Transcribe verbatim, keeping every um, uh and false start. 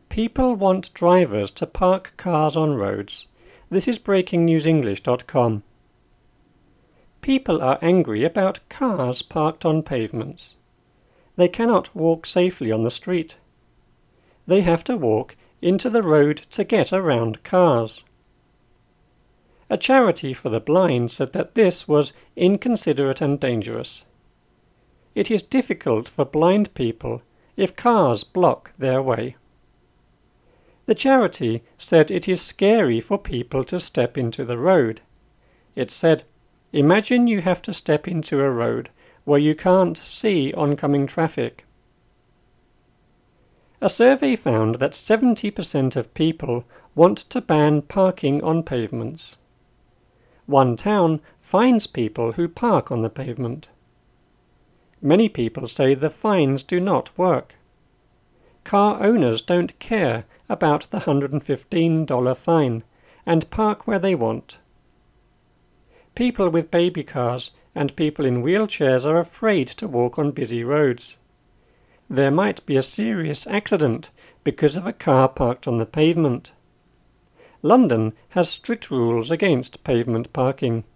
People want drivers to park cars on roads. This is breaking news english dot com. People are angry about cars parked on pavements. They cannot walk safely on the street. They have to walk into the road to get around cars. A charity for the blind said that this was inconsiderate and dangerous. It is difficult for blind people if cars block their way. The charity said it is scary for people to step into the road. It said, imagine you have to step into a road where you can't see oncoming traffic. A survey found that seventy percent of people want to ban parking on pavements. One town fines people who park on the pavement. Many people say the fines do not work. Car owners don't care about the one hundred fifteen dollars fine and park where they want. People with baby cars and people in wheelchairs are afraid to walk on busy roads. There might be a serious accident because of a car parked on the pavement. London has strict rules against pavement parking.